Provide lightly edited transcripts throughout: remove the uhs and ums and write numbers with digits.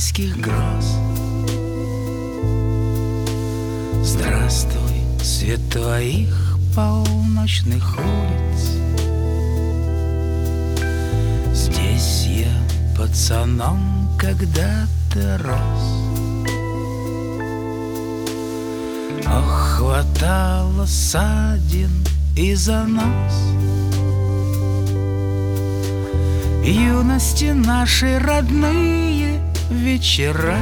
майских гроз. Здравствуй, свет твоих полночных улиц. Здесь я пацаном когда-то рос. Ох, хватало ссадин и занос. Юности наши родные вечера,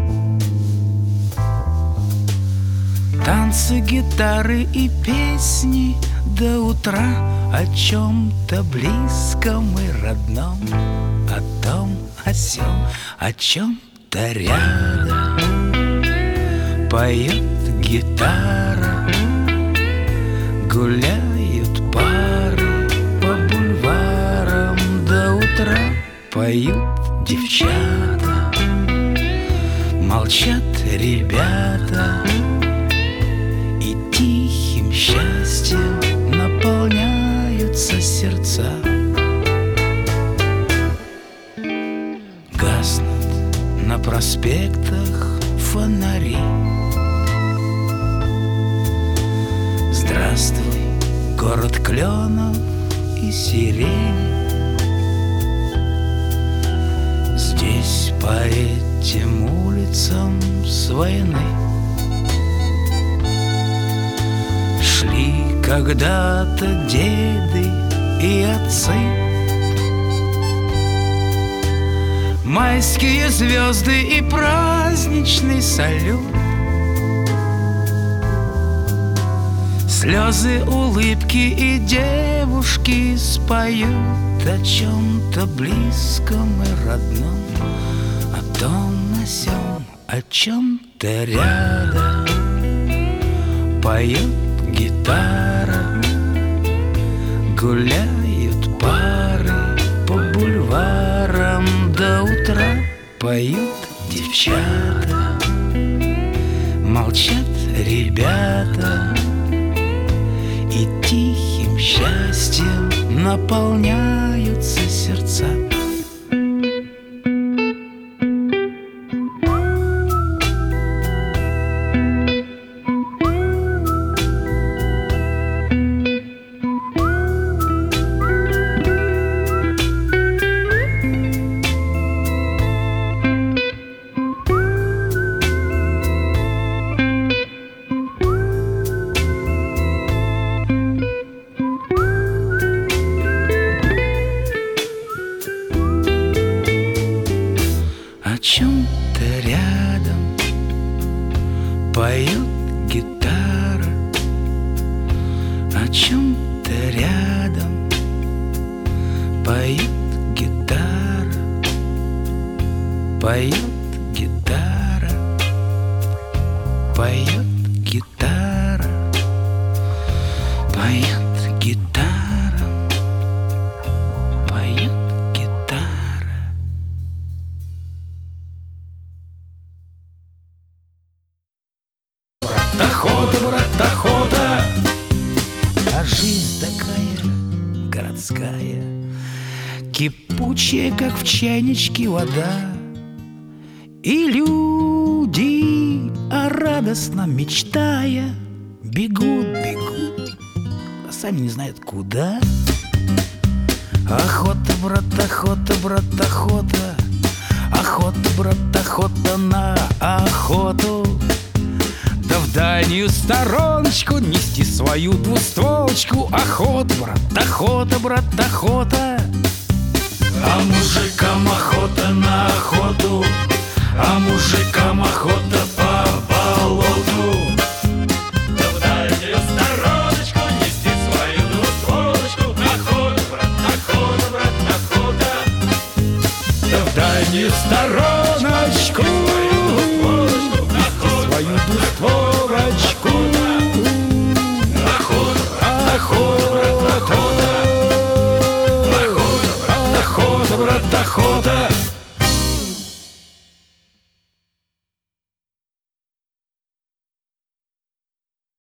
танцы, гитары и песни до утра о чем-то близком и родном, о том, о сём, о чем-то рядом. Поет гитара, гуляют пары по бульварам до утра. Поют девчата, молчат ребята, и тихим счастьем наполняются сердца. Гаснут на проспектах фонари. Здравствуй, город кленов и сирени. Здесь по этим улицам с войны шли когда-то деды и отцы. Майские звезды и праздничный салют, слезы, улыбки и девушки споют о чем-то близком и родном, о том, о сём, о чем-то рядом. Поет гитара, гуляют пары по бульварам до утра. Поют девчата, молчат ребята, и тихим счастьем наполняются сердца. О чем-то рядом поет гитара, о чем-то рядом поет гитара, поет гитара, поет гитара, поет гитара, поет гитара. Охота, брат, охота. А жизнь такая городская, кипучая, как в чайничке вода. И люди, радостно мечтая, бегут, бегут, а сами не знают куда. Охота, брат, охота, брат, охота. Охота, брат, охота на охоту. Да в дальнюю стороночку нести свою двустволочку. Охота, брат, охота, брат, охота. А мужикам охота на охоту, а мужикам охота по болоту. Да в дальнюю стороночку нести свою двустволочку. Охота, брат, охота, брат, охота. Да в дальнюю стороночку свою двустволочку. Охота, охота, охота, охота, брат, охота.